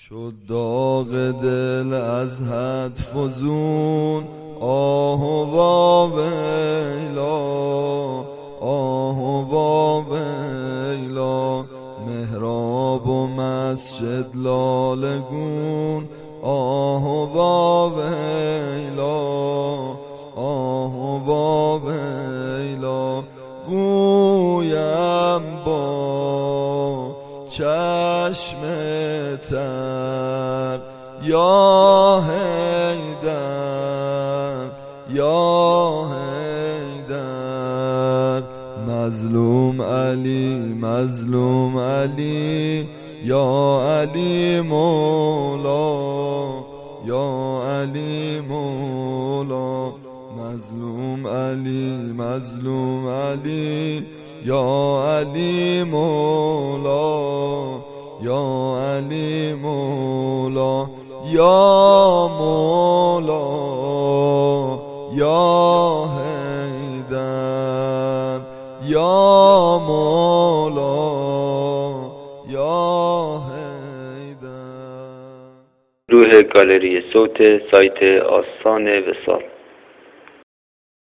شد داغ دل از حد فزون، آه و ویلا، آه و ویلا. محراب و مسجد لالگون، آه و ویلا، آه و ویلا. گویم با چشم تر یا حیدر، یا حیدر. مظلوم علی، مظلوم علی، یا علی مولا، یا علی مولا. مظلوم علی، مظلوم علی، یا علی مولا، یا علی مولا. یا مولا، یا حیدر، یا مولا، یا حیدر. روح گالری صوت سایت آستان وصال.